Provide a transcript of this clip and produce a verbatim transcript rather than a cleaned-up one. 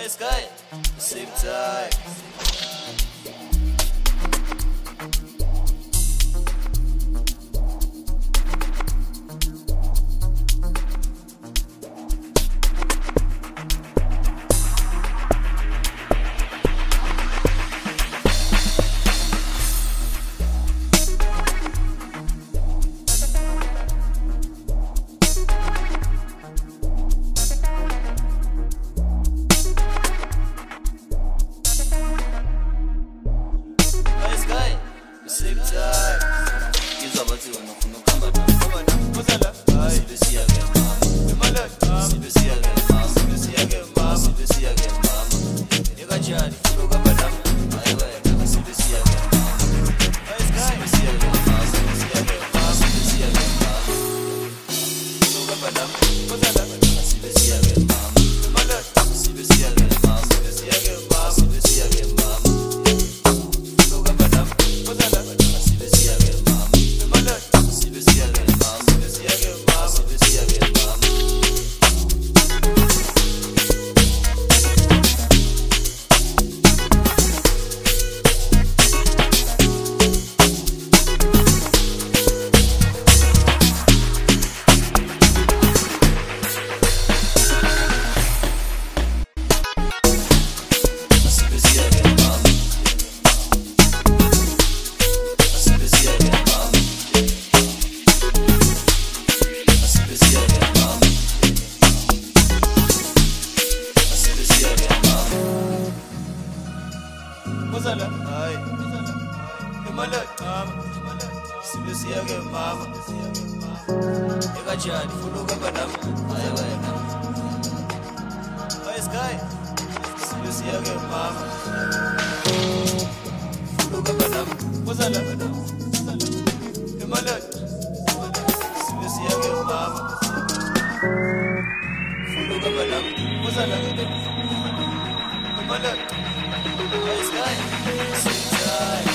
Nice guy, same time. Same time. Kids are about to know from the camera. Come on, what's that? See the see again, mama. My love, see the see again, mama. See the see again, mama. See the see again, mama. You got your if you look up at them. I will see the see again, mama. Nice guy. See the see again, mama. See the see again, mama. See the see again, mama. Look up at them. What's that? See the see again, mama. My love, see the see again, mama. See the see again, mama. See the see again, mama. Look up at them. What's that? Wazala, ay, Himalaya, mama, Sibisi again, mama. You got your full of banam, ay, ay, ay, sky, Sibisi again, mama. Full of banam, Wazala, Himalaya, Sibisi again, mama. Full of banam, Wazala, Himalaya. Nice guy. Same time.